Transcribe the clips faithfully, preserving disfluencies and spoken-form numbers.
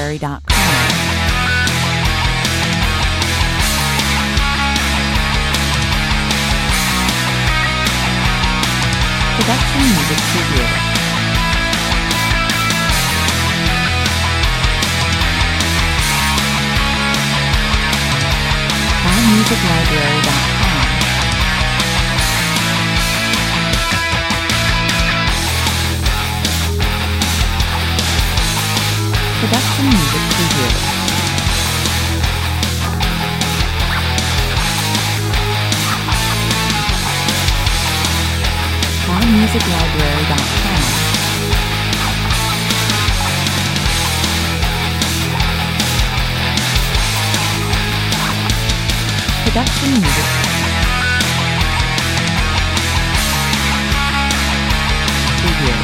Library dot com. Production Music Preview. Music Library dot com. Production Music Preview. Music Library dot com. Production Music Preview.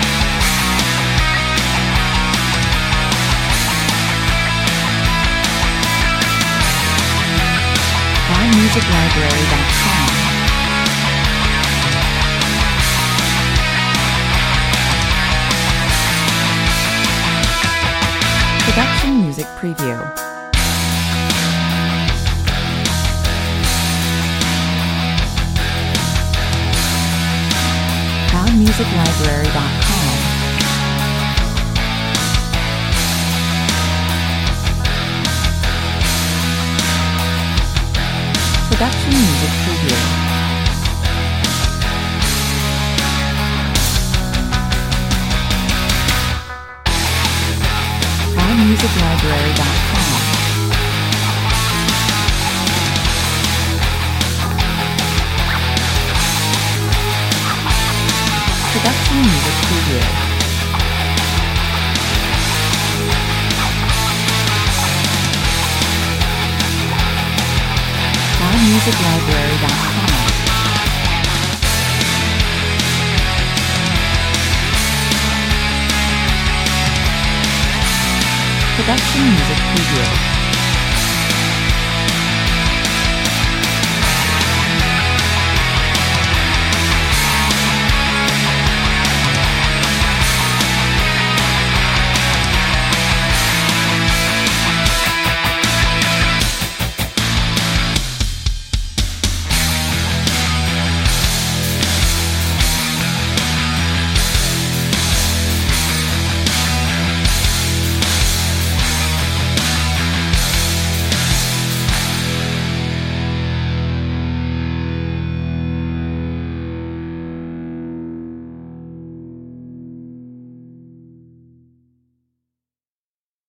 Music Library dot com. Production Music Preview. Music Library dot com. Production Music Preview. Music Library dot com. Production Music Preview. Music Library dot com. Production Music Preview.